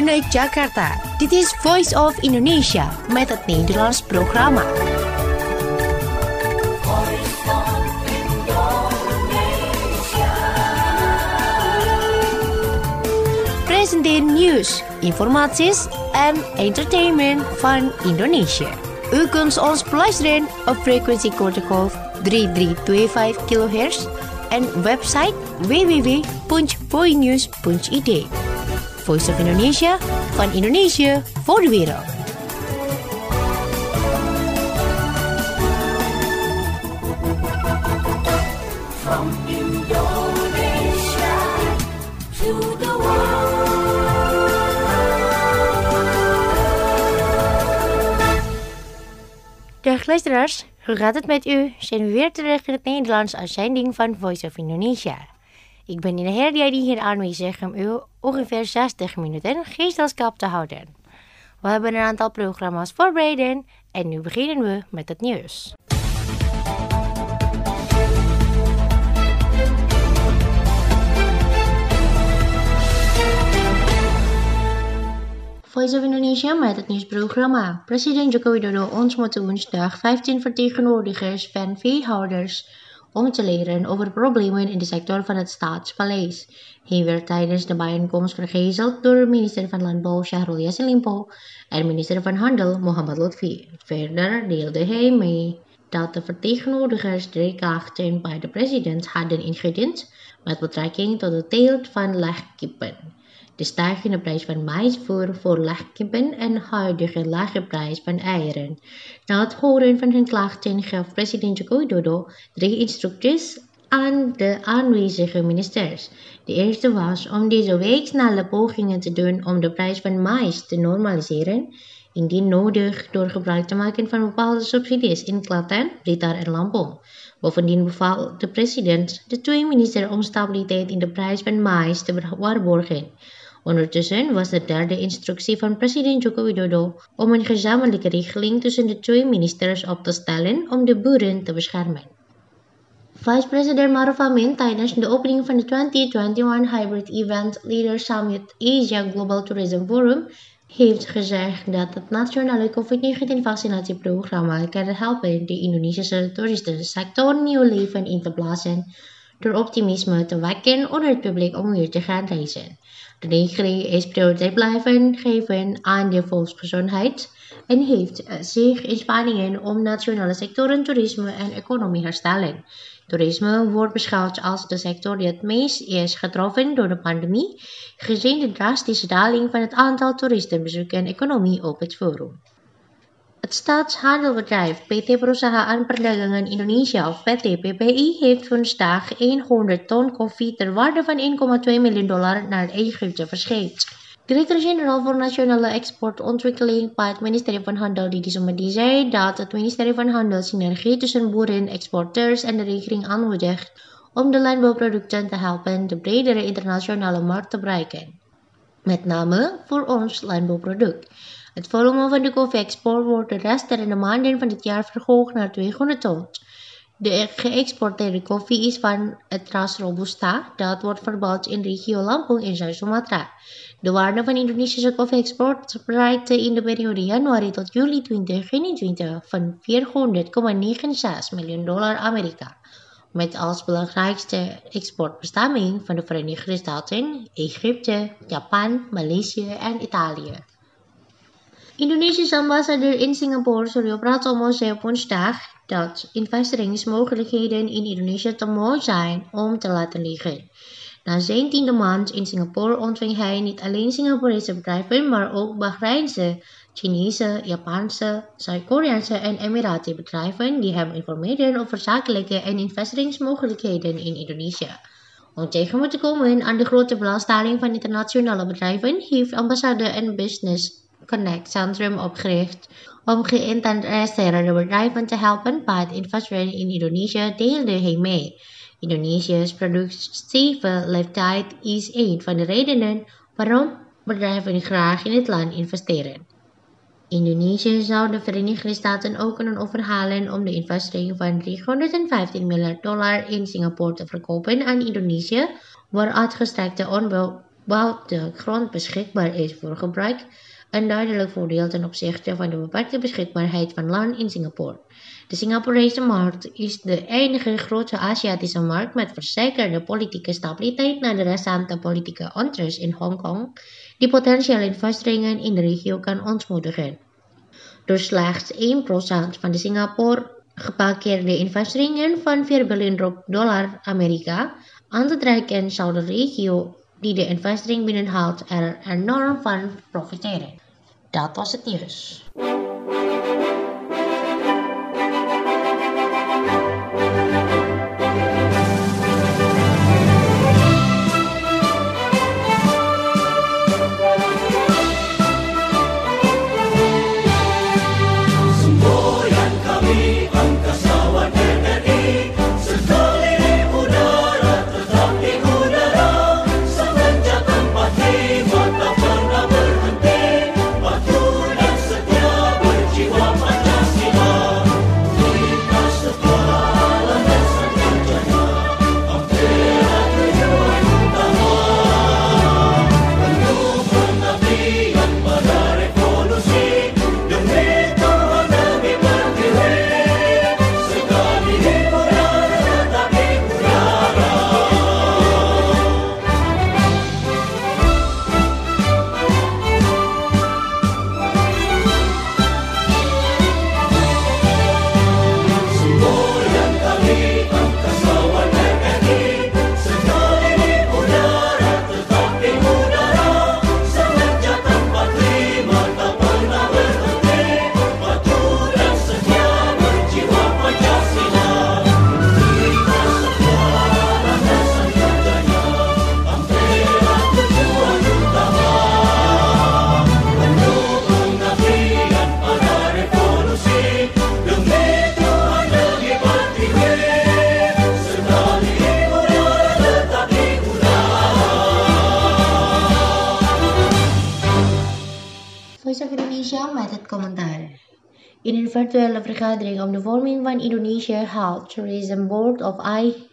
vanuit Jakarta. Dit is Voice of Indonesia met het Nederlands programma. Presenteer nieuws, informaties en entertainment van Indonesië. U kunt ons beluisteren op frequentie kortgolf 3325 kHz en website www.voinews.id. Voice of Indonesia, van Indonesië voor de wereld. From Indonesia to the world. Dag luisteraars, hoe gaat het met u? Zijn we weer terug in het Nederlands uitzending van Voice of Indonesia. Ik ben in de herdia die hier aanwezig om u ongeveer 60 minuten gezelschap te houden. We hebben een aantal programma's voorbereid en nu beginnen we met het nieuws. Voice of Indonesia met het nieuwsprogramma. President Joko Widodo ontmoette woensdag 15 vertegenwoordigers van veehouders om te leren over problemen in de sector van het Staatspaleis. Hij werd tijdens de bijeenkomst vergezeld door minister van Landbouw Syahrul Yassin Limpo en minister van Handel Muhammad Lutfi. Verder deelde hij mee dat de vertegenwoordigers 3 klachten bij de president hadden ingediend met betrekking tot de teelt van legkippen, de stijgende prijs van maïsvoer voor legkippen en huidige lage prijs van eieren. Na het horen van hun klachten gaf president Joko Widodo 3 instructies aan de aanwezige ministers. De eerste was om deze week snelle pogingen te doen om de prijs van maïs te normaliseren, indien nodig door gebruik te maken van bepaalde subsidies in Klaten, Blitar en Lampung. Bovendien beval de president de 2 ministers om stabiliteit in de prijs van maïs te waarborgen. Ondertussen was de derde instructie van president Joko Widodo om een gezamenlijke regeling tussen de 2 ministers op te stellen om de boeren te beschermen. Vice-president Maruf Amin tijdens de opening van de 2021 Hybrid Event Leaders Summit Asia Global Tourism Forum heeft gezegd dat het nationale COVID-19 vaccinatieprogramma kan helpen de Indonesische toeristensector nieuw leven in te blazen door optimisme te wekken onder het publiek om weer te gaan reizen. De regeling is prioriteit blijven geven aan de volksgezondheid en heeft zich inspanningen om nationale sectoren toerisme en economie herstellen. Toerisme wordt beschouwd als de sector die het meest is getroffen door de pandemie, gezien de drastische daling van het aantal toeristenbezoeken en economie op het forum. Het staatshandelbedrijf PT Perusahaan Perdagangan Indonesia of PT PPI heeft woensdag 100 ton koffie ter waarde van $1,2 miljoen naar Egypte verscheept. Directeur-generaal voor Nationale Exportontwikkeling bij het ministerie van Handel Didi Sumedi zei dat het ministerie van Handel synergie tussen boeren, exporteurs en de regering aanmoedigt om de landbouwproducten te helpen de bredere internationale markt te bereiken. Met name voor ons landbouwproduct. Het volume van de koffie-export wordt de resterende maanden van dit jaar verhoogd naar 200 ton. De geëxporteerde koffie is van het ras Robusta, dat wordt verbouwd in regio Lampung in Zuid-Sumatra. De waarde van Indonesische koffie-export bereikte in de periode januari tot juli 2021 van $400,96 miljoen Amerika. Met als belangrijkste exportbestemming van de Verenigde Staten, Egypte, Japan, Maleisië en Italië. Indonesische ambassadeur in Singapore, Suryo Pratomo, zei op woensdag dat investeringsmogelijkheden in Indonesië te mooi zijn om te laten liggen. Na zijn 10e maand in Singapore ontving hij niet alleen Singaporese bedrijven, maar ook Bahreinse, Chinese, Japanse, Zuid-Koreaanse en Emirati bedrijven die hem informeerden over zakelijke en investeringsmogelijkheden in Indonesië. Om tegemoet te komen aan de grote belangstelling van internationale bedrijven, heeft ambassade een Business Connect Centrum opgericht om geïnteresseerde bedrijven te helpen bij het investeren in Indonesië, deelde hij mee. Indonesië's productieve leeftijd is een van de redenen waarom bedrijven graag in het land investeren. Indonesië zou de Verenigde Staten ook kunnen overhalen om de investering van $315 miljoen in Singapore te verkopen aan Indonesië, waar uitgestrekte Bouwt de grond beschikbaar is voor gebruik, een duidelijk voordeel ten opzichte van de beperkte beschikbaarheid van land in Singapore. De Singaporese markt is de enige grote Aziatische markt met verzekerde politieke stabiliteit na de recente politieke onrust in Hongkong, die potentiële investeringen in de regio kan ontmoedigen. Door slechts 1% van de Singapore geparkeerde investeringen van $4 biljoen Amerika aan te trekken, zou de regio die de investering binnenhaalt er enorm van profiteren. Dat was het nieuws. Voice of Indonesia met het commentaar. In een virtuele vergadering om de vorming van Indonesia Health Tourism Board of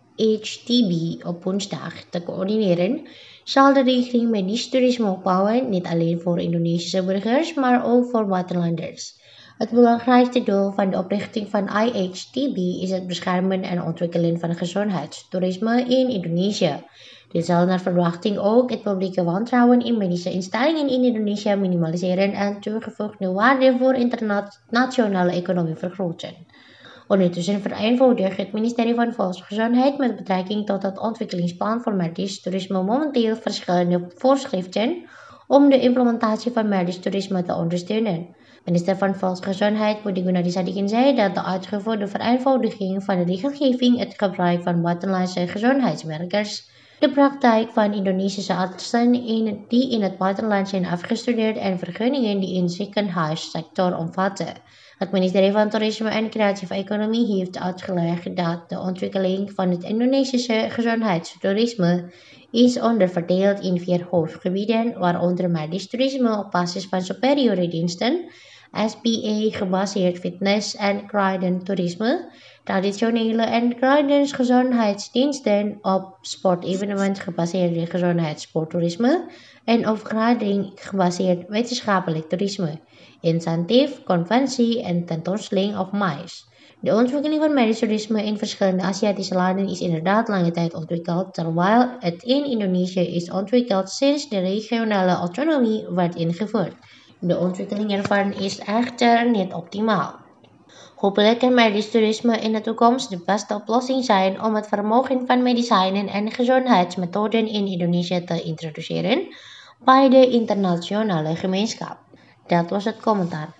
IHTB op woensdag te coördineren, zal de regering medisch toerisme opbouwen, niet alleen voor Indonesische burgers, maar ook voor buitenlanders. Het belangrijkste doel van de oprichting van IHTB is het beschermen en ontwikkelen van gezondheidstoerisme in Indonesië. Dit zal naar verwachting ook het publieke wantrouwen in medische instellingen in Indonesië minimaliseren en toegevoegde waarde voor internationale economie vergroten. Ondertussen vereenvoudigt het ministerie van Volksgezondheid met betrekking tot het ontwikkelingsplan voor medisch toerisme momenteel verschillende voorschriften om de implementatie van medisch toerisme te ondersteunen. Minister van Volksgezondheid Budi Gunadi Sadikin zei dat de uitgevoerde vereenvoudiging van de regelgeving, het gebruik van buitenlandse gezondheidswerkers, de praktijk van Indonesische artsen die in het buitenland zijn afgestudeerd en vergunningen die in de ziekenhuissector omvatten. Het ministerie van Toerisme en Creatieve Economie heeft uitgelegd dat de ontwikkeling van het Indonesische gezondheidstoerisme is onderverdeeld in 4 hoofdgebieden, waaronder medisch toerisme op basis van superieure diensten, SPA gebaseerd fitness en kruidentoerisme, traditionele en kruidensgezondheidsdiensten op sportevenement gebaseerde gezondheidssporttoerisme en opgrading gebaseerd wetenschappelijk toerisme, incentief, conventie en tentoonstelling of MICE. De ontwikkeling van medisch toerisme in verschillende Aziatische landen is inderdaad lange tijd ontwikkeld, terwijl het in Indonesië is ontwikkeld sinds de regionale autonomie werd ingevoerd. De ontwikkeling ervan is echter niet optimaal. Hopelijk kan medisch toerisme in de toekomst de beste oplossing zijn om het vermogen van medicijnen en gezondheidsmethoden in Indonesië te introduceren bij de internationale gemeenschap. Dat was het commentaar.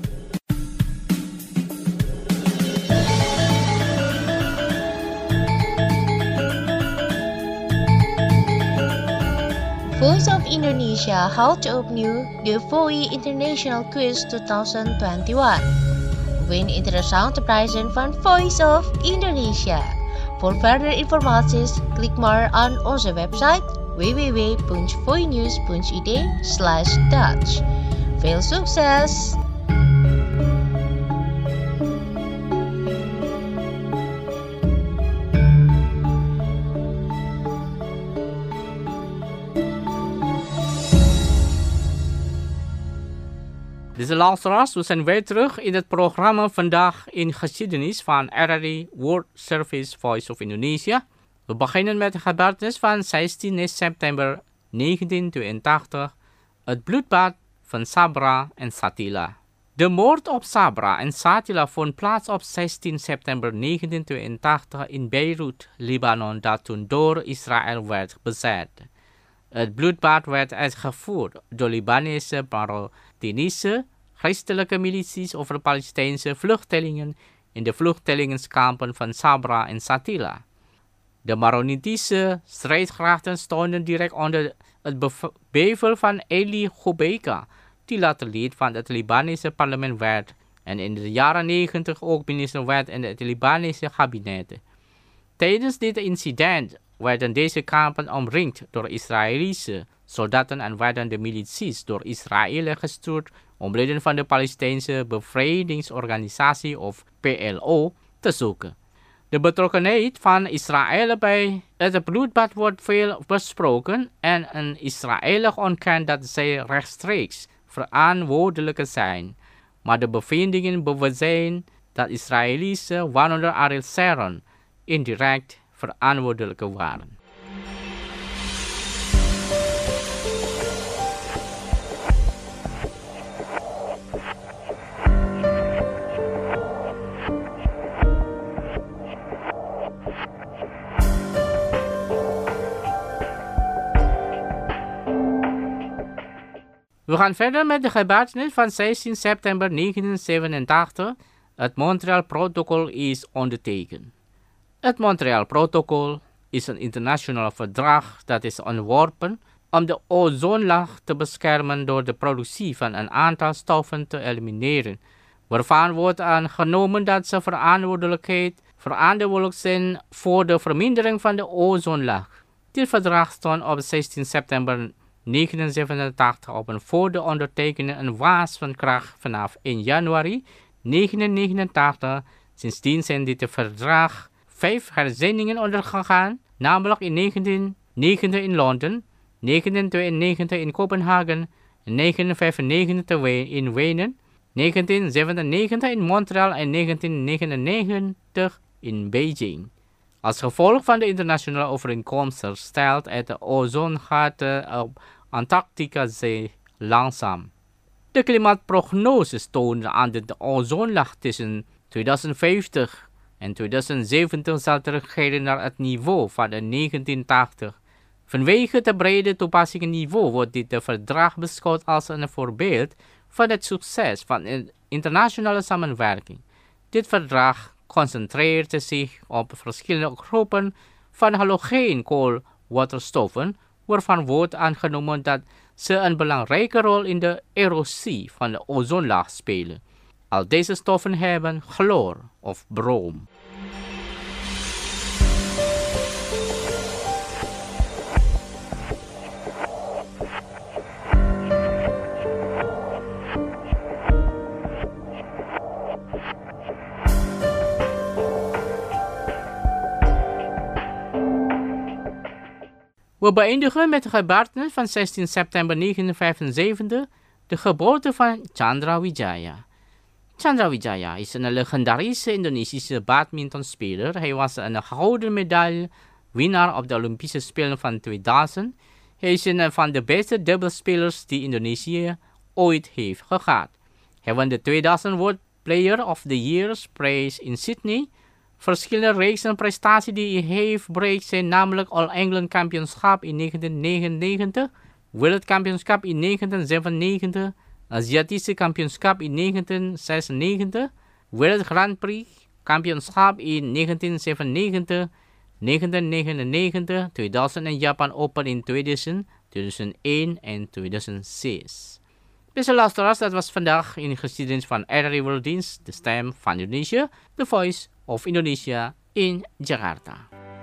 Voice of Indonesia houdt opnieuw de VOI International Quiz 2021. Win interessante prijzen van Voice of Indonesia. Voor verdere informaties klik maar aan onze website www.voinews.id/Dutch. Veel succes! Deze luisteraars, we zijn weer terug in het programma Vandaag in Geschiedenis van RRI World Service Voice of Indonesia. We beginnen met de gebeurtenis van 16 september 1982, het bloedbad van Sabra en Shatila. De moord op Sabra en Shatila vond plaats op 16 september 1982 in Beirut, Libanon, dat toen door Israël werd bezet. Het bloedbad werd uitgevoerd door Libanese, Palestijnse, christelijke milities over Palestijnse vluchtelingen in de vluchtelingenkampen van Sabra en Shatila. De Maronitische strijdkrachten stonden direct onder het bevel van Eli Ghobeika, die later lid van het Libanese parlement werd en in de jaren 90 ook minister werd in het Libanese kabinet. Tijdens dit incident werden deze kampen omringd door Israëlische soldaten en werden de milities door Israël gestuurd om leden van de Palestijnse Bevrijdingsorganisatie of PLO te zoeken. De betrokkenheid van Israël bij het bloedbad wordt veel besproken en Israël ontkent dat zij rechtstreeks verantwoordelijk zijn. Maar de bevindingen bewijzen dat Israëlische, waaronder Ariel Sharon, indirect verantwoordelijk waren. We gaan verder met de gebeurtenis van 16 september 1987. Het Montreal-protocol is ondertekend. Het Montreal-protocol is een internationaal verdrag dat is ontworpen om de ozonlaag te beschermen door de productie van een aantal stoffen te elimineren, waarvan wordt aangenomen dat ze verantwoordelijk zijn voor de vermindering van de ozonlaag. Dit verdrag stond op 16 september 1987 op en voor de ondertekening en was van kracht vanaf 1 januari 1989. Sindsdien zijn dit verdrag 5 herzieningen ondergegaan, namelijk in 1990 in Londen, 1992 in Kopenhagen, 1995 in Wenen, 1997 in Montreal en 1999 in Beijing. Als gevolg van de internationale overeenkomsten stelt het de ozongaten op Antarctica zee langzaam. De klimaatprognoses tonen aan dat de ozonlaag tussen 2050 en 2070 zal terugkeren naar het niveau van de 1980. Vanwege het brede toepassingsniveau wordt dit verdrag beschouwd als een voorbeeld van het succes van internationale samenwerking. Dit verdrag concentreert zich op verschillende groepen van halogeenkoolwaterstoffen, waarvan wordt aangenomen dat ze een belangrijke rol in de erosie van de ozonlaag spelen. Al deze stoffen hebben chloor of brom. We beëindigen met de gebeurtenis van 16 september 1975, de geboorte van Chandra Wijaya. Chandra Wijaya is een legendarische Indonesische badmintonspeler. Hij was een gouden medaille winnaar op de Olympische Spelen van 2000. Hij is een van de beste dubbelspelers die Indonesië ooit heeft gehad. Hij won de 2000 World Player of the Year prijs in Sydney. Verschillende reeksen prestaties die hij heeft bereikt zijn namelijk All England Kampioenschap in 1999, Wereldkampioenschap in 1997, Aziatische Kampioenschap in 1996, Wereld Grand Prix Kampioenschap in 1997, 1999, 2000 en Japan Open in 2000, 2001 en 2006. Beste luisteraars, dat was vandaag in de geschiedenis van RRI Werelddienst, de stem van Indonesië, The Voice of Indonesia in Jakarta.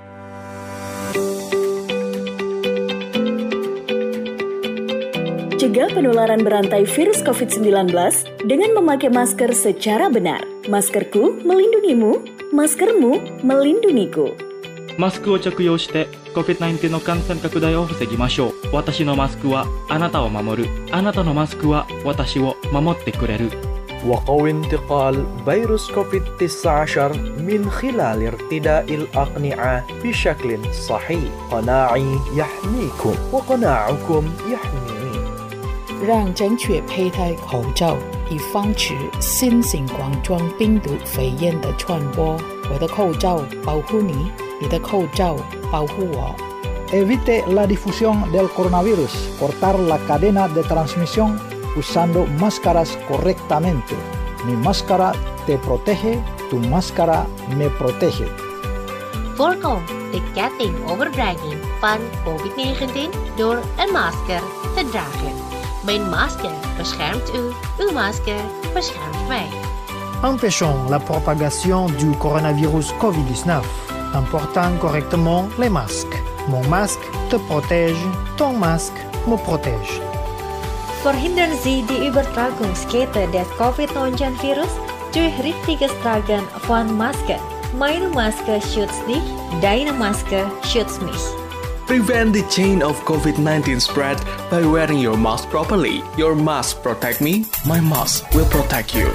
Cegah penularan berantai virus COVID-19 dengan memakai masker secara benar. Maskerku melindungimu, maskermu melindungiku. マスクを着用して COVID-19 の感染拡大を防ぎましょう。私のマスクはあなたを守る。あなたのマスクは私を守ってくれる。 وقوي انتقال فيروس كوفيد-19 من خلال ارتداء الأقنعة بشكل صحيح. قناعي يحميكم وقناعكم يحميني. 让正确佩戴口罩，以防止新型冠状病毒肺炎的传播。我的口罩保护你，你的口罩保护我。 Evite la difusión del coronavirus. Cortar la cadena de transmisión usando máscaras correctamente. Mi máscara te protege, tu máscara me protege. Voorkom de ketting overdraging van COVID-19 door een masker te dragen. Mijn masker beschermt u, uw masker beschermt mij. Empêchons la propagation du coronavirus COVID-19 en portant correctement les masques. Mon masque te protège, ton masque me protège. Verhindern Sie die Übertragungskette des Covid-19-Virus durch richtiges Tragen von Masken. Meine Maske schützt dich, deine Maske schützt mich. Prevent the chain of COVID-19 spread by wearing your mask properly. Your mask protect me, my mask will protect you.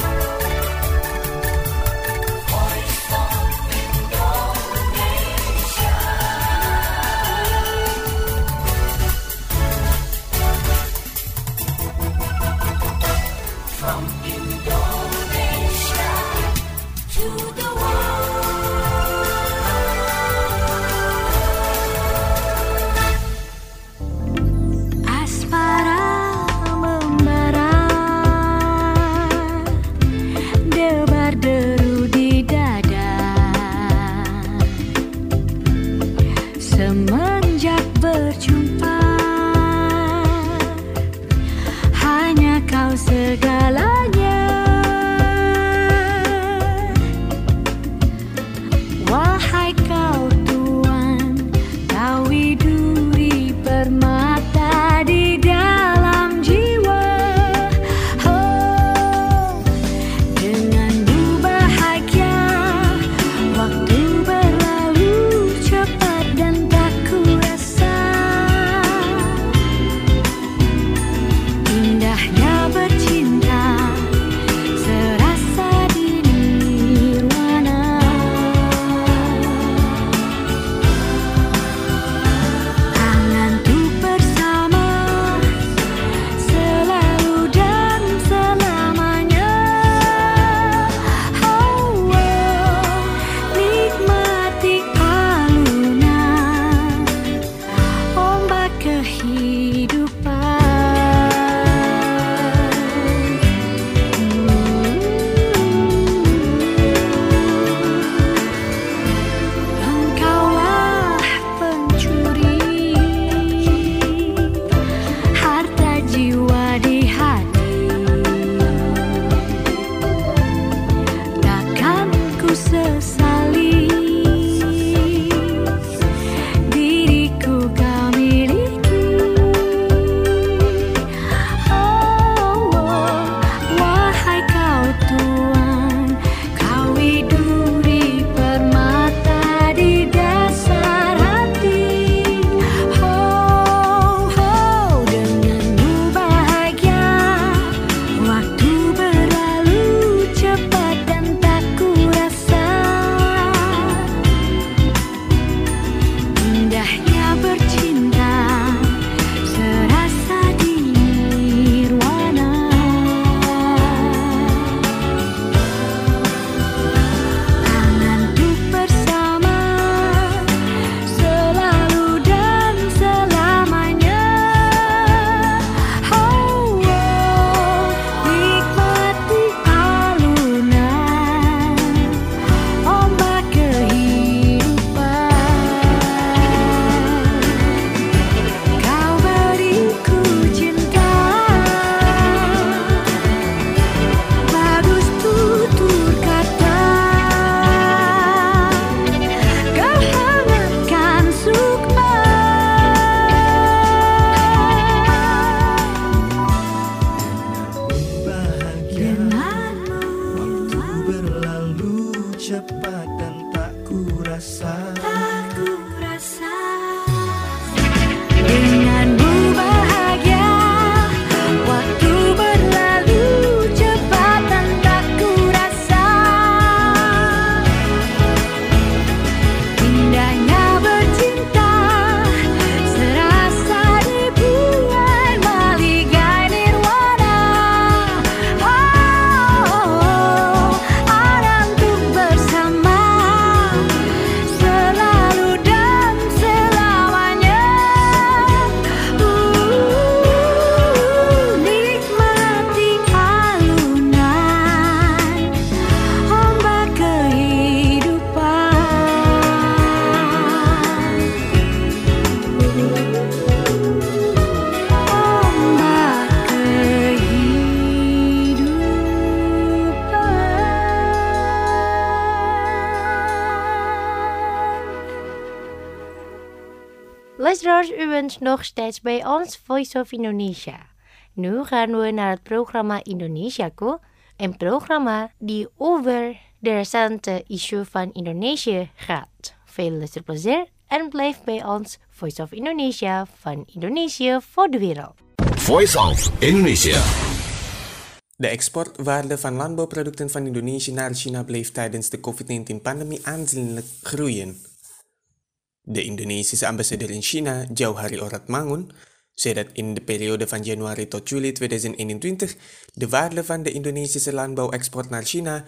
Luisteraars, u bent nog steeds bij ons Voice of Indonesia. Nu gaan we naar het programma Indonesiaku, een programma die over de recente issue van Indonesië gaat. Veel luisterplezier en blijf bij ons Voice of Indonesia van Indonesië voor de wereld. Voice of Indonesia. De exportwaarde van landbouwproducten van Indonesië naar China bleef tijdens de COVID-19-pandemie aanzienlijk groeien. De Indonesische ambassadeur in China, Jauhari Oratmangun, zei dat in de periode van januari tot juli 2021 de waarde van de Indonesische landbouwexport naar China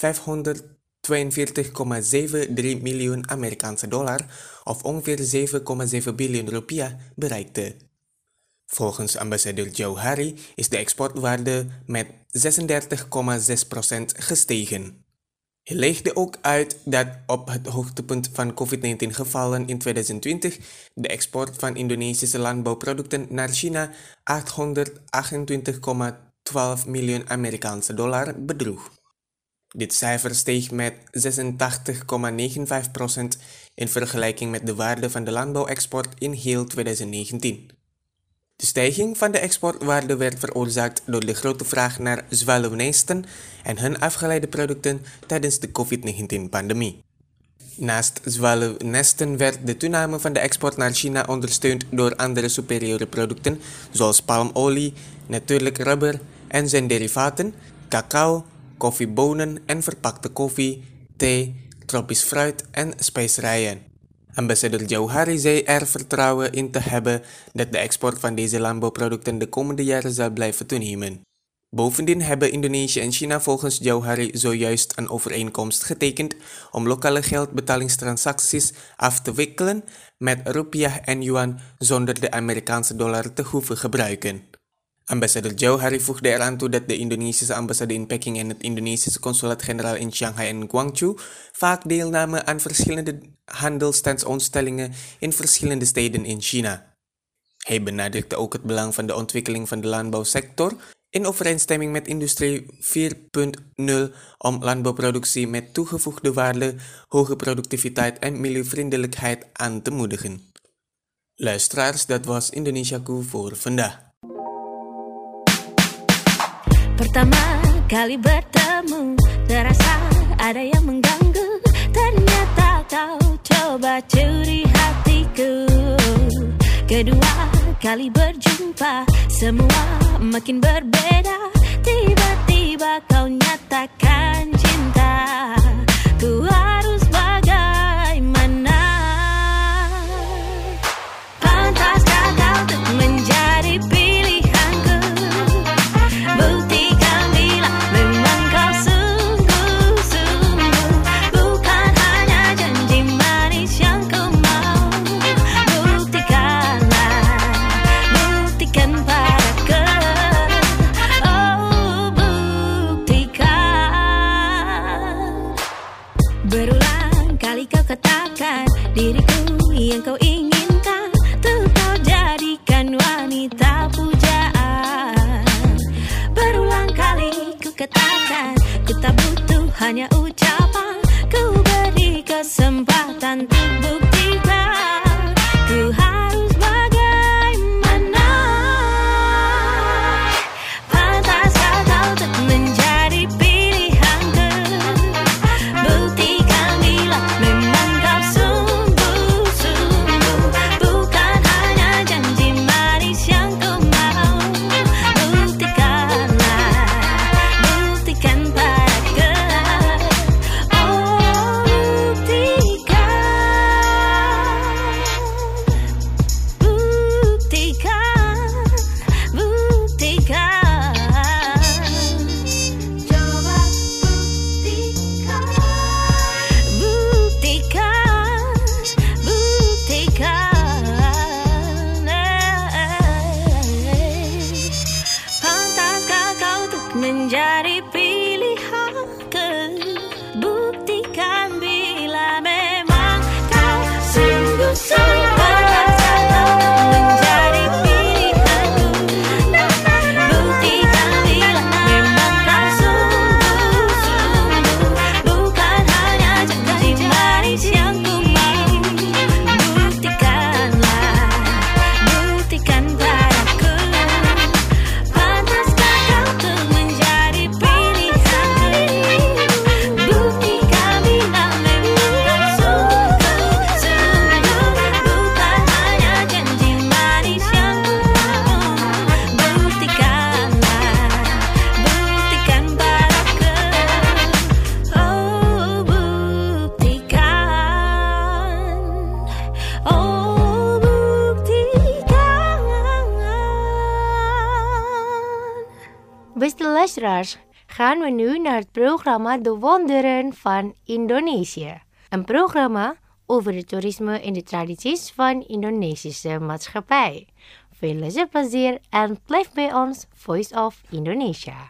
$542,73 miljoen Amerikaanse dollar of ongeveer 7,7 biljoen rupiah bereikte. Volgens ambassadeur Jauhari is de exportwaarde met 36,6% gestegen. Hij legde ook uit dat op het hoogtepunt van COVID-19 gevallen in 2020 de export van Indonesische landbouwproducten naar China $828,12 miljoen Amerikaanse dollar bedroeg. Dit cijfer steeg met 86,95% in vergelijking met de waarde van de landbouwexport in heel 2019. De stijging van de exportwaarde werd veroorzaakt door de grote vraag naar zwaluwnesten en hun afgeleide producten tijdens de COVID-19-pandemie. Naast zwaluwnesten werd de toename van de export naar China ondersteund door andere superieure producten zoals palmolie, natuurlijk rubber en zijn derivaten, cacao, koffiebonen en verpakte koffie, thee, tropisch fruit en specerijen. Ambassadeur Jauhari zei er vertrouwen in te hebben dat de export van deze landbouwproducten de komende jaren zal blijven toenemen. Bovendien hebben Indonesië en China volgens Jauhari zojuist een overeenkomst getekend om lokale geldbetalingstransacties af te wikkelen met rupiah en yuan zonder de Amerikaanse dollar te hoeven gebruiken. Ambassadeur Jauhari voegde eraan toe dat de Indonesische ambassade in Peking en het Indonesische consulaat-generaal in Shanghai en Guangzhou vaak deelnamen aan verschillende handelstentoonstellingen in verschillende steden in China. Hij benadrukte ook het belang van de ontwikkeling van de landbouwsector in overeenstemming met Industrie 4.0 om landbouwproductie met toegevoegde waarde, hoge productiviteit en milieuvriendelijkheid aan te moedigen. Luisteraars, dat was Indonesiaku voor vandaag. Pertama kali bertemu, terasa ada yang mengganggu. Ternyata kau coba curi hatiku. Kedua kali berjumpa, semua makin berbeda. Tiba-tiba kau nyatakan cinta. Ku harus bagaimana? Pantaskah kau untuk menjadi pilihanku? Buktikan bila memang kau sungguh-sungguh, bukan hanya janji manis yang ku mau. Buktikanlah, buktikan padaku. Oh, buktikan. Berulang kali kau katakan diriku yang kau inginkan, tuh kau jadikan wanita pujaan. Berulang kali ku katakan, ku tak butuh hanya ucapan, ku beri kesempatan untuk buktikan. Ku harus bagaimana? Pantaskah kau untuk menjadi pilihanku? Buktikan bila memang kau sungguh-sungguh, bukan hanya janji manis yang ku mau. Buktikanlah, buktikan padaku. Oh, buktikan. luisteraars, gaan we nu naar het programma De Wonderen van Indonesië. Een programma over het toerisme en de tradities van de Indonesische maatschappij. Veel luisterplezier en blijf bij ons Voice of Indonesia.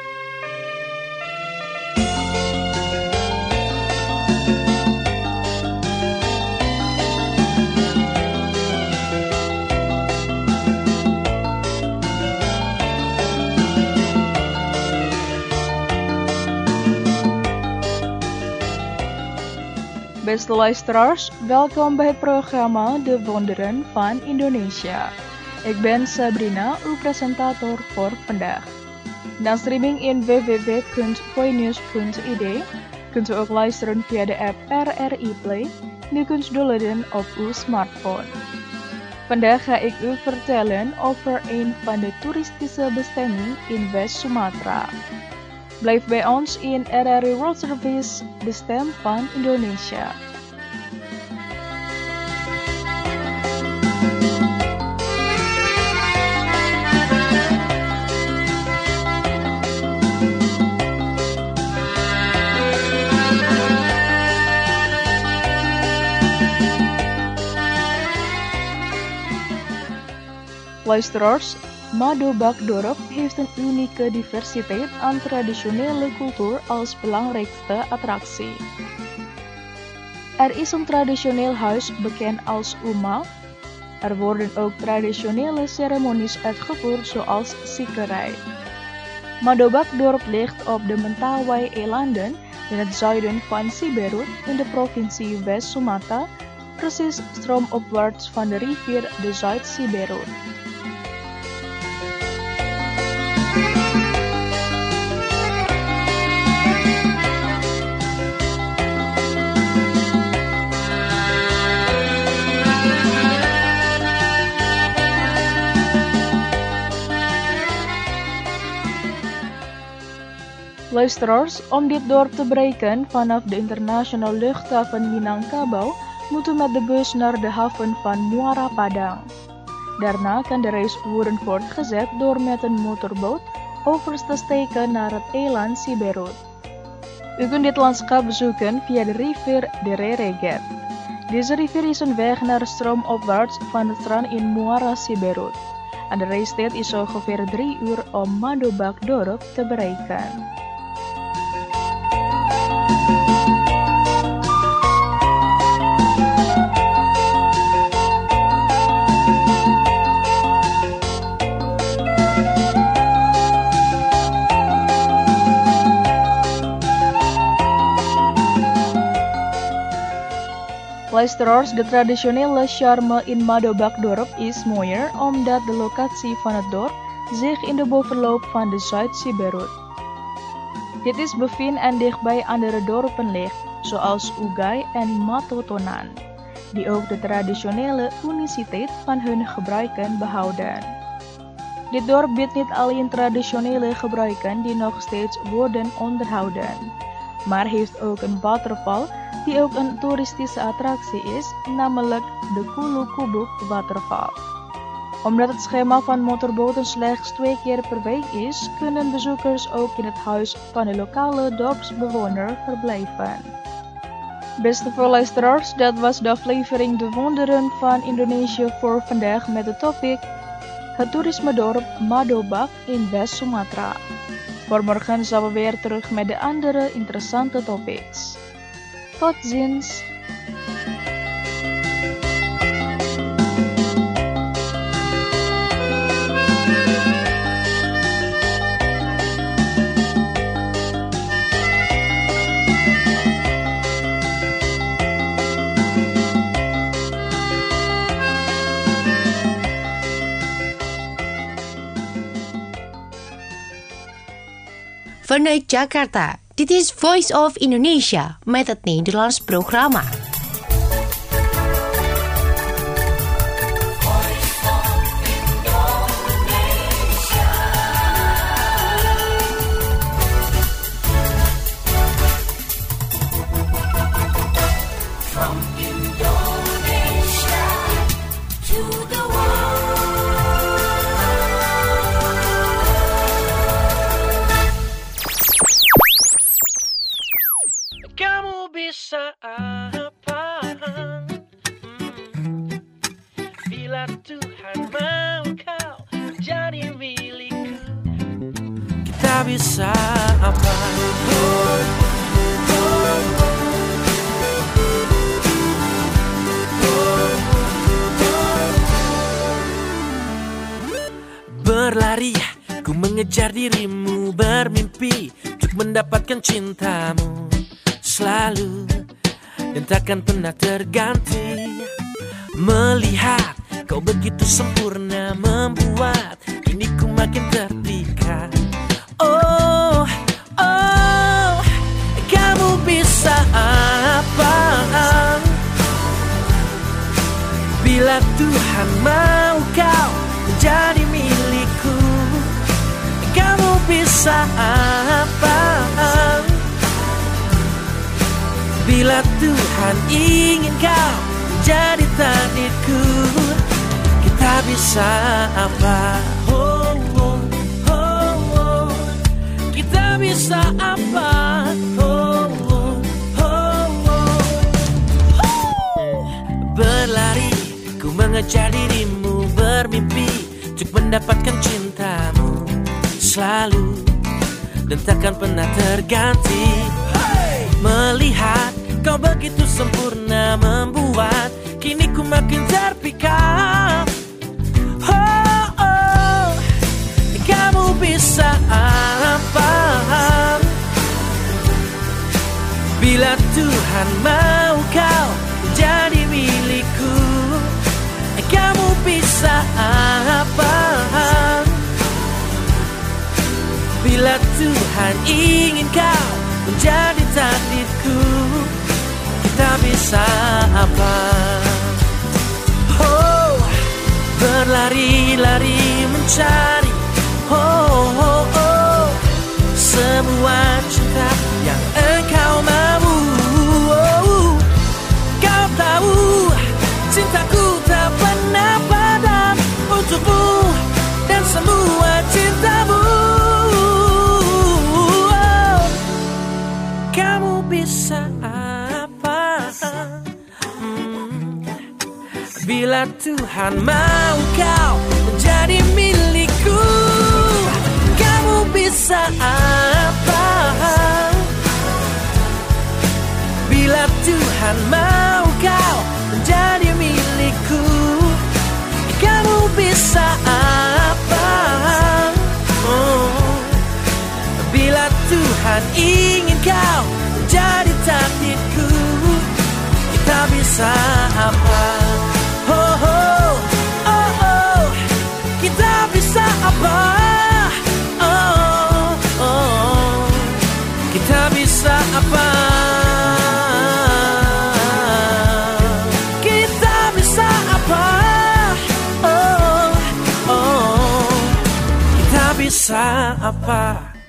Beste luisteraars, welkom bij het programma De Wonderen van Indonesia. Ik ben Sabrina, uw presentator voor vandaag. Na streaming in www.voinews.id kunt u ook luisteren via de app RRI Play die u kunt downloaden op uw smartphone. Vandaag ga ik u vertellen over een van de toeristische bestemmingen in West-Sumatra. Blijf bij ons in RRI World Service, de stem van Indonesia. Luisteraars, Madobakdorp heeft een unieke diversiteit aan traditionele cultuur als belangrijkste attractie. Er is een traditioneel huis bekend als Uma. Er worden ook traditionele ceremonies uitgevoerd zoals ziekerij. Madobakdorp ligt op de Mentawai-eilanden in het zuiden van Siberut in de provincie West-Sumatra, precies stroomopwaarts van de rivier de Zuid-Siberut. Luisteraars, om dit dorp te bereiken vanaf de internationale luchthaven Minangkabau, moet u met de bus naar de haven van Muara Padang. Daarna kan de reis worden voortgezet door met een motorboot over te steken naar het eiland Siberut. U kunt dit landschap bezoeken via de rivier de Rereget. Deze rivier is een weg naar stroomopwaarts van het strand in Muara Siberut. En de reistijd is ongeveer 3 uur om Madobakdorp te bereiken. Luisteraars, de traditionele charme in Madobakdorp is mooier omdat de locatie van het dorp zich in de bovenloop van de Zuid-Siberut. Dit is bevindt en dichtbij andere dorpen ligt, zoals Ugai en Matotonan, die ook de traditionele uniciteit van hun gebruiken behouden. Dit dorp biedt niet alleen traditionele gebruiken die nog steeds worden onderhouden, maar heeft ook een waterval die ook een toeristische attractie is, namelijk de Kulukubuk waterval. Omdat het schema van motorboten slechts 2 keer per week is, kunnen bezoekers ook in het huis van de lokale dorpsbewoner verblijven. Beste luisteraars, dat was de aflevering De Wonderen van Indonesië voor vandaag met de topic het toerismedorp Madobak in West-Sumatra. Voor morgen zijn we weer terug met de andere interessante topics. Tot ziens! Vanuit Jakarta, dit is Voice of Indonesia met het Nederlands programma. bisa apa? Berlari, ku mengejar dirimu, bermimpi untuk mendapatkan cintamu selalu dan takkan pernah terganti. Melihat kau begitu sempurna membuat kini ku makin terpikat. Oh, oh, kamu bisa apa? Bila Tuhan mau kau menjadi milikku, kamu bisa apa? Bila Tuhan ingin kau menjadi takdirku, kita bisa apa? Oh, oh, oh, oh. Kita bisa apa? Oh, oh, oh, oh. Berlari, ku mengejar dirimu, bermimpi untuk mendapatkan cintamu selalu dan takkan pernah terganti. Melihat kau begitu sempurna membuat kini ku makin terpikat. Oh, oh, kamu bisa apa? Bila Tuhan mau kau jadi milikku, kamu bisa apa? Bila Tuhan ingin kau menjadi takdirku, kita bisa apa? Oh, berlari-lari mencari oh, oh, oh, semua cinta yang engkau mau. Oh, kau tahu cintaku tak pernah padam untukmu dan semua cintamu. Kamu bisa apa? Bila Tuhan mau kau menjadi milikku, kamu bisa apa? Bila Tuhan mau kau menjadi milikku, kamu bisa apa? Oh, bila Tuhan ingin kau menjadi takdirku, kita bisa apa? Oh, oh, oh, oh, kita bisa apa? Oh, oh, kita bisa apa? Kita bisa apa? Oh, oh, kita bisa apa?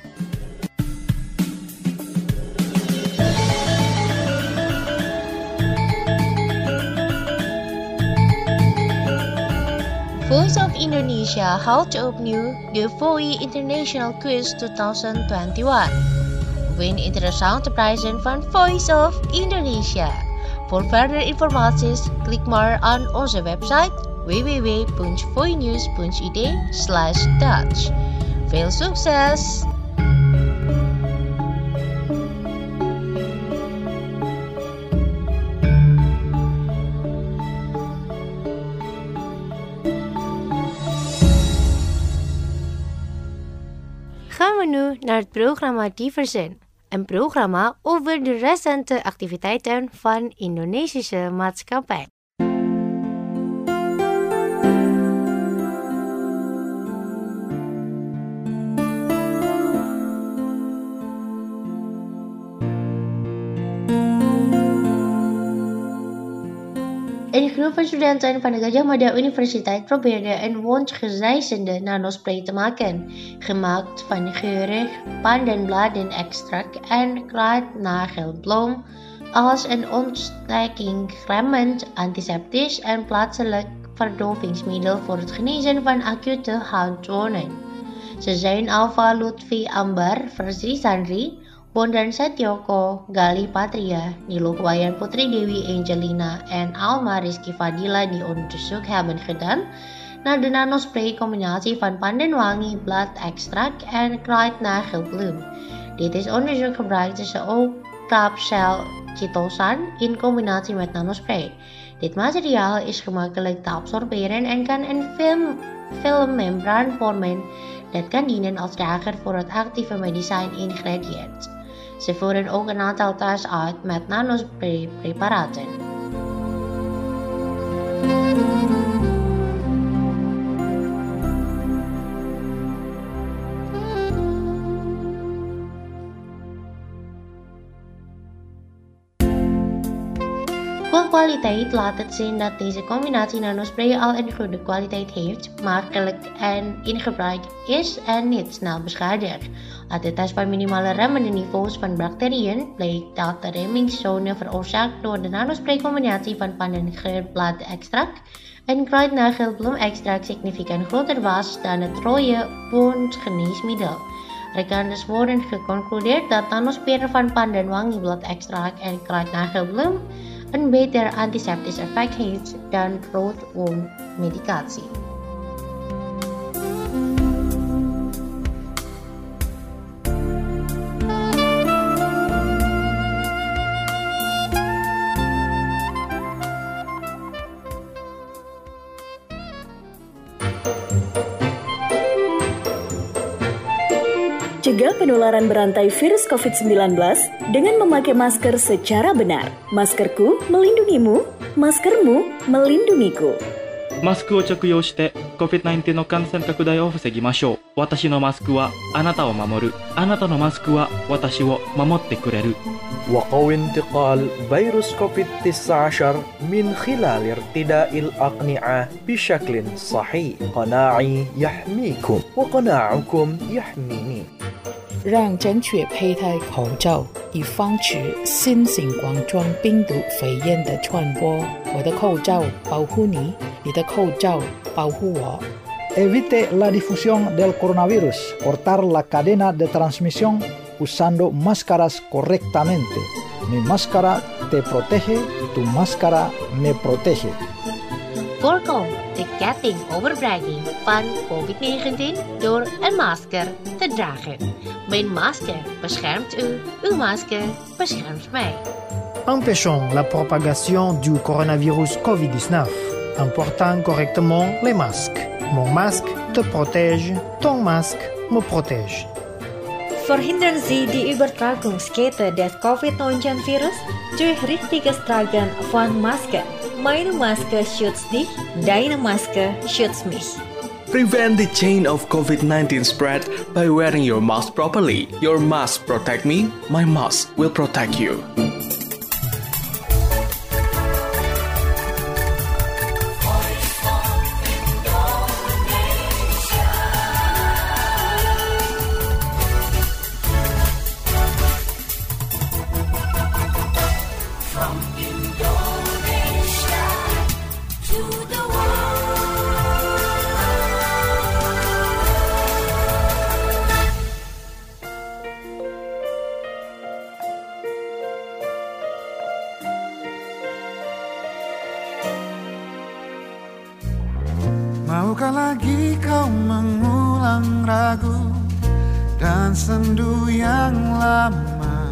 Voice of Indonesia held to open the VOI International Quiz 2021. Win interessante prijzen van Voice of Indonesia. Voor verdere informaties, klik maar aan onze website www.voinews.id/Dutch. Veel succes! Gaan we nu naar het programma Diversen, een programma over de recente activiteiten van Indonesische maatschappij. Een groep van studenten van de Gajah Mada Universiteit probeerde een wondgeneesende nanospray te maken, gemaakt van geurig pandanbladenextract en kruidnagelbloem als een ontstekingsremmend, antiseptisch en plaatselijk verdovingsmiddel voor het genezen van acute huidtonen. Ze zijn Alfa Lutfi Ambar, Versi Sandri, Bondan Setioko, Gali Patria, Niluh Wayan Putri Dewi Angelina en Alma Rizky Fadila die onderzoek hebben gedaan naar de nanospray-combinatie van pandanwangi blood extract en kruidnagelbloem. Dit is onderzoek gebruikt tussen oogkapsel chitosan in combinatie met nanospray. Dit materiaal is gemakkelijk te absorberen en kan een filmmembraan vormen dat kan dienen als drager voor het actieve medicijn-ingrediënt. Ze voeren ook een aantal tests uit met nanospray-preparaten. Qua kwaliteit laat het zien dat deze combinatie nanospray al een goede kwaliteit heeft, makkelijk en in gebruik is en niet snel beschadigt. Uit de test van minimale remmende niveaus van bacteriën bleek dat de remmingszone veroorzaakt door de nanospray-combinatie van pandangelblad extract en kruidnagelbloem extract significant groter was dan het rode wondgeneesmiddel. Er kan dus worden geconcludeerd dat nanospray van pandanwangi blad extract en kruidnagelbloem een beter antiseptisch effect heeft dan roodwondmedicatie. Cegah penularan berantai virus COVID-19 dengan memakai masker secara benar. Maskerku melindungimu, maskermu melindungiku. マスクを着用して COVID-19 の感染拡大を防ぎましょう。私のマスクはあなたを守る。あなたのマスクは私を守ってくれる。 وقو انتقال فيروس كوفيد-19 من خلال ارتداء الأقنعة بشكل صحيح. قناعي يحميكم وقناعكم يحميني. 让正确佩戴口罩，以防止新型冠状病毒肺炎的传播。我的口罩保护你，你的口罩保护我。 Evite la difusión del coronavirus. Cortar la cadena de transmisión usando máscaras correctamente. Mi máscara te protege, tu máscara me protege. Voorkom de ketting overbrenging van COVID-19 door een masker te dragen. Mijn masker beschermt u, uw masker beschermt mij. Empêchons la propagation du coronavirus Covid-19 en portant correctement les masques. Mon masque te protège, ton masque me protège. Verhindern Sie die Übertragungskette des Covid-19-Virus durch richtiges Tragen von Masken. Meine Maske schützt dich, deine Maske schützt mich. Prevent the chain of COVID-19 spread by wearing your mask properly. Your mask protect me, my mask will protect you. Maukah lagi kau mengulang ragu dan sendu yang lama?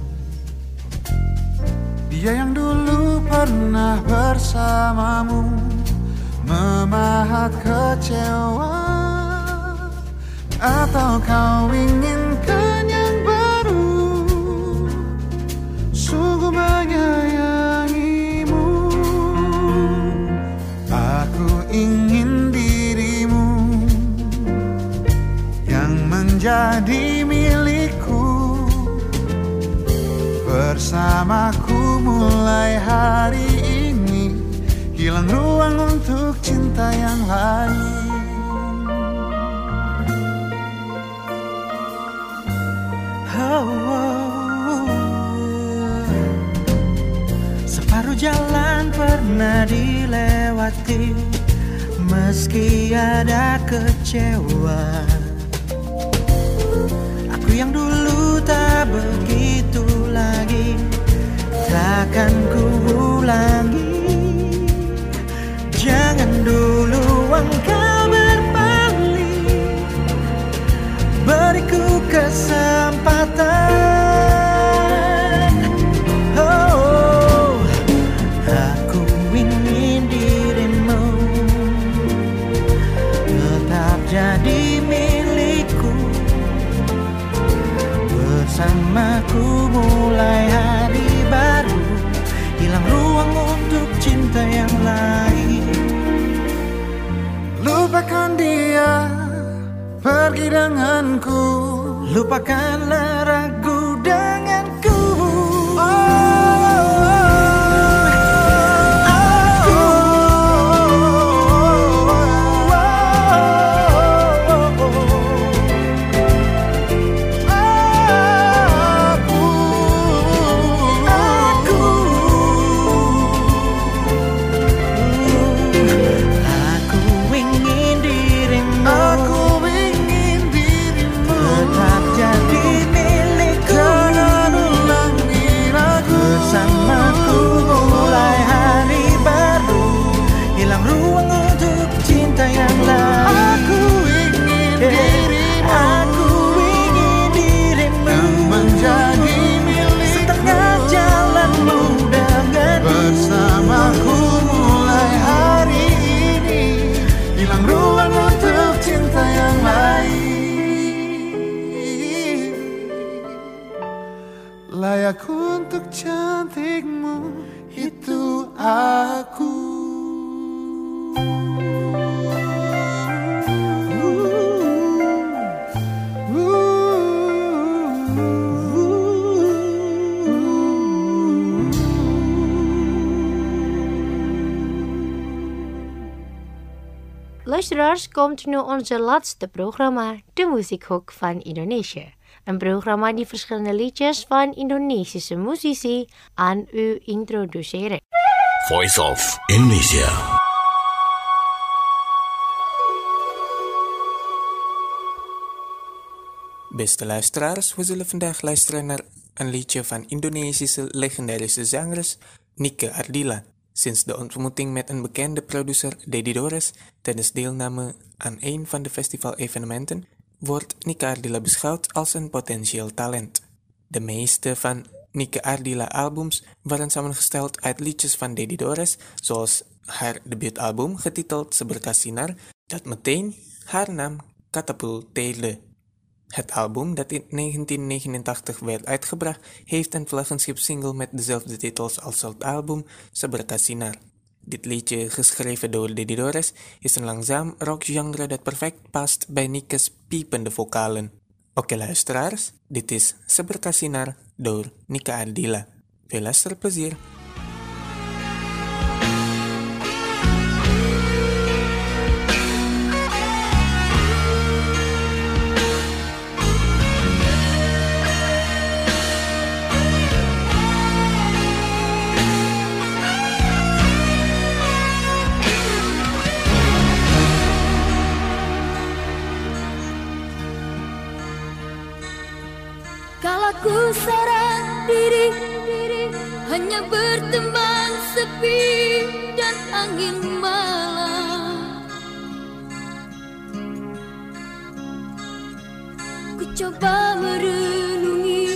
Dia yang dulu pernah bersamamu memahat kecewa. Atau kau inginkan yang baru, sungguh menyayangimu. Aku ingin dirimu yang menjadi milikku, bersamaku mulai hari ini. Hilang ruang untuk cinta yang lain. Separuh jalan pernah dilewati, meski ada kecewa. Aku yang dulu tak begitu lagi, takkan ku ulangi. Jangan dulu angkat kesempatan. Oh, aku ingin dirimu tetap jadi milikku, bersamaku mulai hari baru, hilang ruang untuk cinta yang lain. Lupakan dia, pergi denganku, lupakanlah ragu denganku. Layak untuk cantikmu, itu aku. Luisteraars, komt nu onze laatste programma, de Muziekhoek van Indonesië. Een programma die verschillende liedjes van Indonesische muzici aan u introduceren. Voice of Indonesia. Beste luisteraars, we zullen vandaag luisteren naar een liedje van Indonesische legendarische zangeres Nike Ardila. Sinds de ontmoeting met een bekende producer, Dedi Dores, tijdens deelname aan een van de festival-evenementen, wordt Nike Ardila beschouwd als een potentieel talent. De meeste van Nike Ardila albums waren samengesteld uit liedjes van Dedi Dores, zoals haar debuutalbum getiteld Seberkas Sinar, dat meteen haar naam katapulteerde. Het album, dat in 1989 werd uitgebracht, heeft een vlaggenschip-single met dezelfde titels als het album Seberkas Sinar. Dit liedje, geschreven door Dedi Dores, is een langzaam rockgenre dat perfect past bij Nike's piepende vocalen. Oké luisteraars, dit is Seberkas Sinar door Nike Ardila. Veel luisterplezier! Ku serah diri, hanya berteman sepi dan angin malam. Ku coba merenungi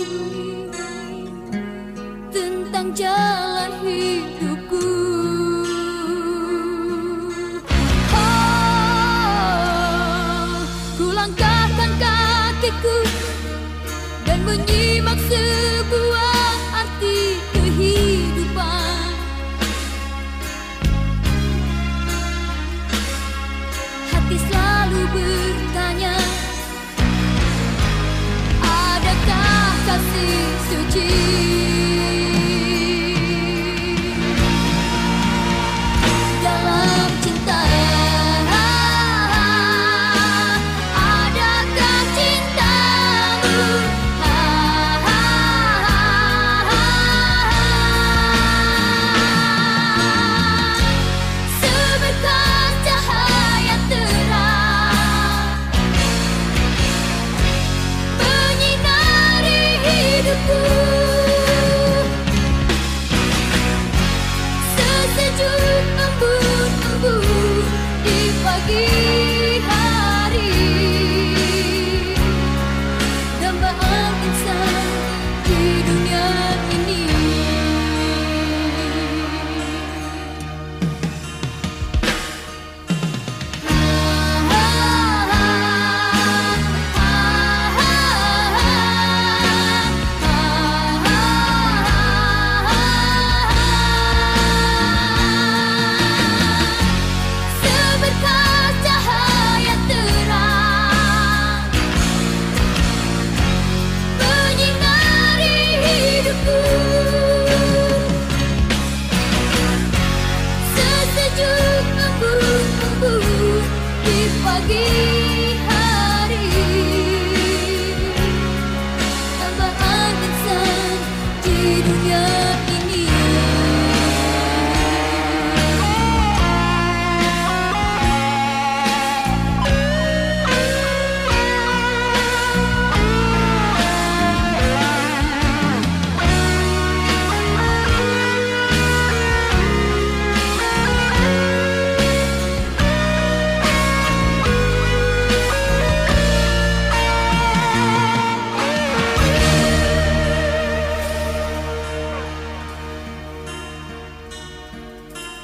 tentang jalan hidupku. Ku langkahkan kakiku dan menyimak sebuah arti kehidupan.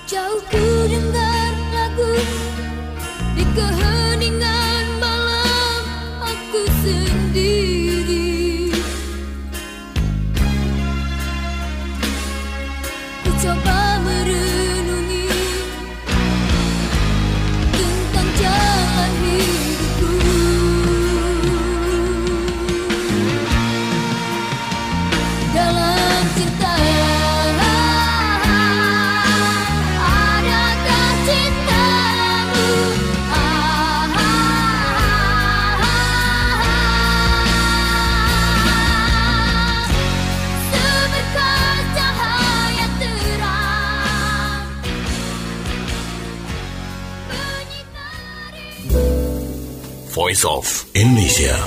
Jauh ku dengar lagu di keheningan malam aku sendiri. Ku coba merenungi tentang jalan hidupku. Dalam cinta Voice of Indonesia.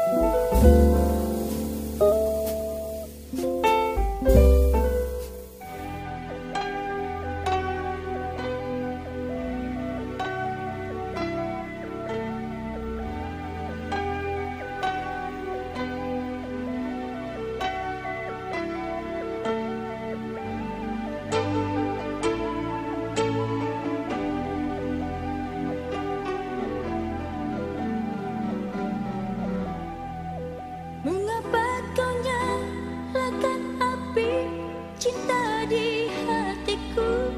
Mengapa kau nyalakan api cinta di hatiku,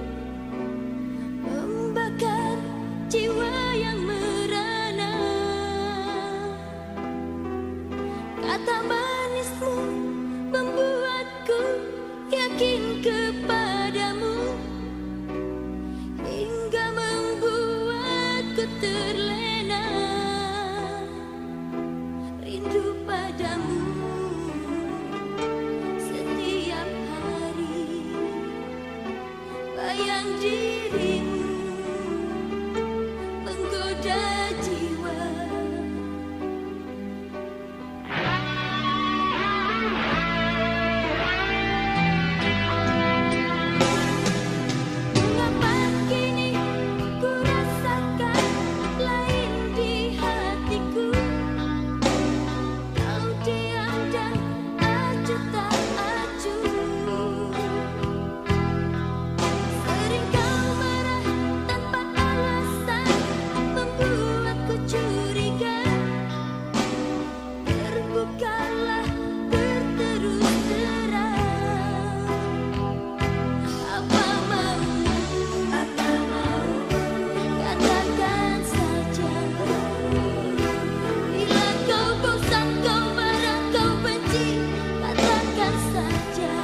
membakar jiwa yang merana. Kata manismu membuatku yakin kepadamu, hingga membuatku terlena rindu padamu. Setiap hari bayang dirimu menggoda jiwa. Mengapa kini ku rasakan lain di hatiku, kau diam dan acuh tak acuh. Sering kau marah tanpa alasan, membuatku curiga. Terbukalah berterus terang. Apa mau, katakan saja. Bila kau bosan, kau marah, kau benci, katakan saja.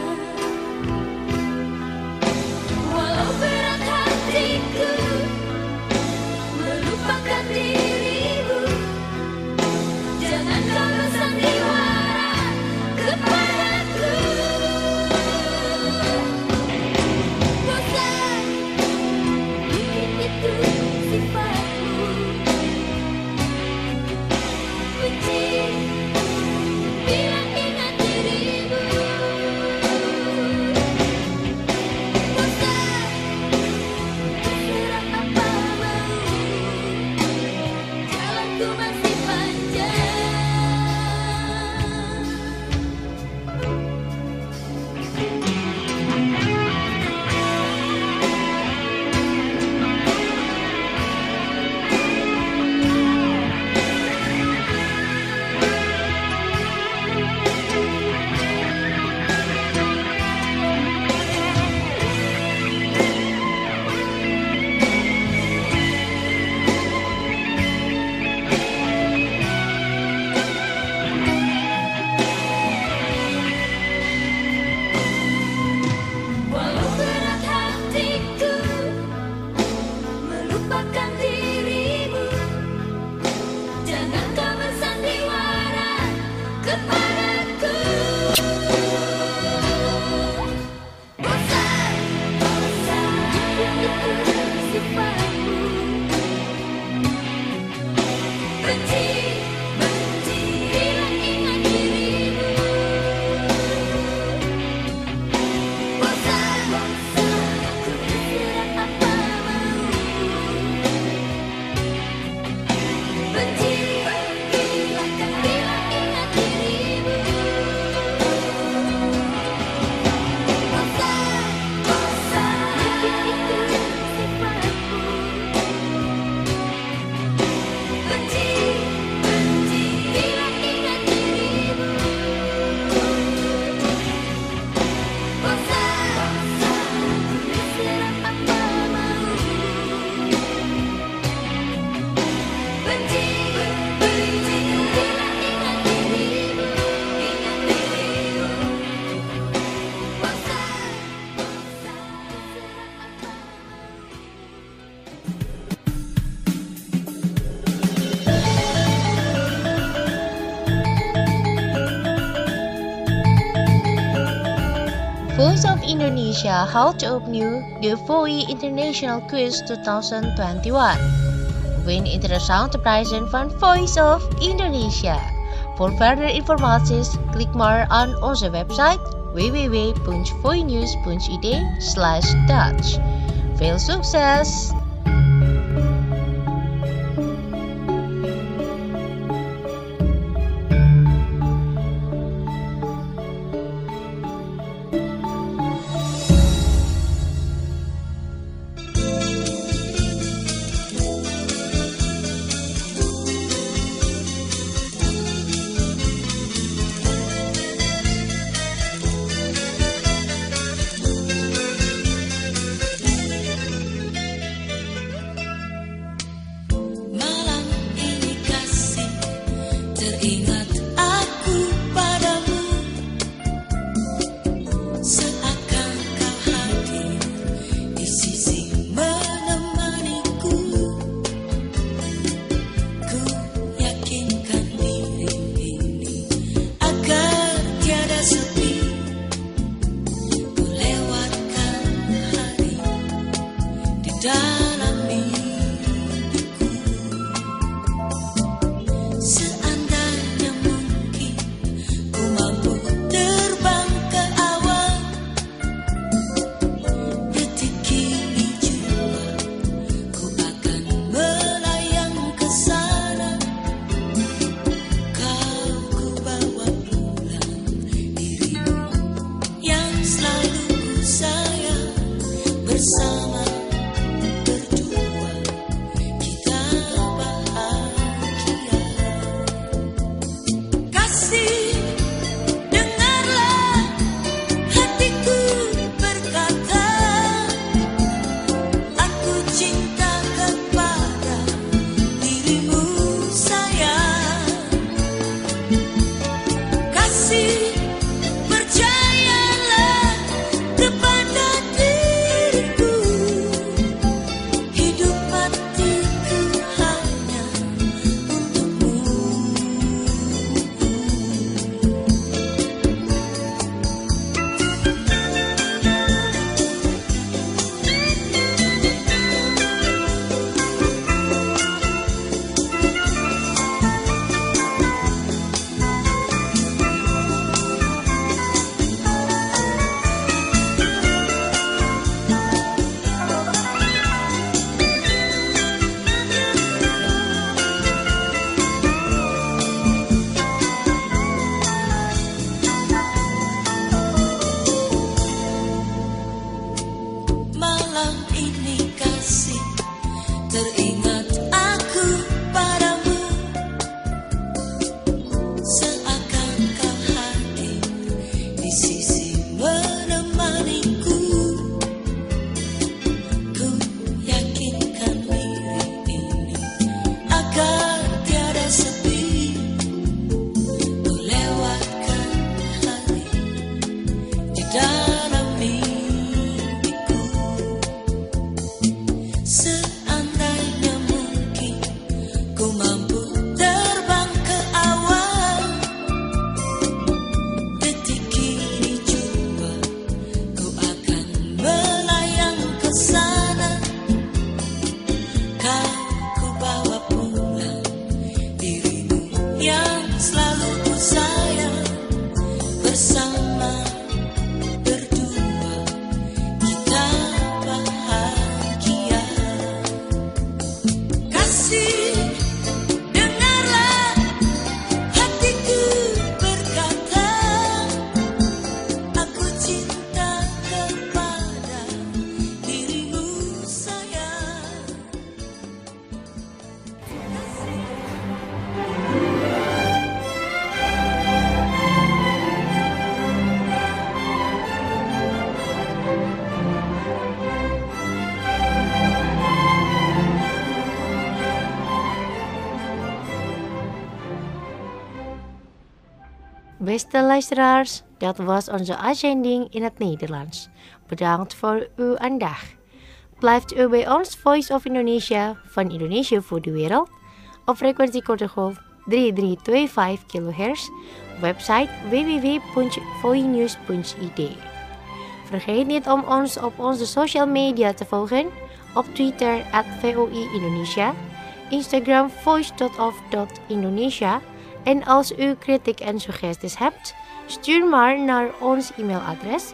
Walau berat hatiku melupakan dirimu, jangan kau bersandiwara kepadaku. Bosan, mungkin itu sifatmu. Benci bila ingat dirimu. Bosan, terserah apa mau, jalanku masih panjang. Walau berat hatiku melupakan dirimu, jangan kau bersandiwara kepadaku. Bosan, itu sifatmu. Benci bila ingat dirimu. Bosan, terserah apa mau. Benci bila ingat dirimu. Bosan, itu Indonesia houdt opnieuw de FOI International Quiz 2021. Win interessante prijzen van Voice of Indonesia. Voor verdere informaties klik maar aan onze website www.voinews.id/Dutch. Veel succes! Beste luisteraars, dat was onze uitzending in het Nederlands. Bedankt voor uw aandacht. Blijft u bij ons Voice of Indonesia van Indonesië voor de wereld op frequentie korte golf 3325 kHz, website www.voinews.id. Vergeet niet om ons op onze social media te volgen. Op Twitter @VOI Indonesia, Instagram voice.of.indonesia. En als u kritiek en suggesties hebt, stuur maar naar ons e-mailadres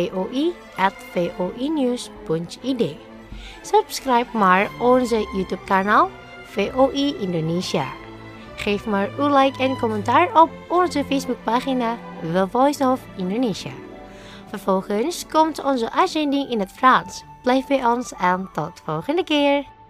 voi@voinews.id. Subscribe maar onze YouTube kanaal VOI Indonesia. Geef maar uw like en commentaar op onze Facebookpagina The Voice of Indonesia. Vervolgens komt onze uitzending in het Frans. Blijf bij ons en tot volgende keer.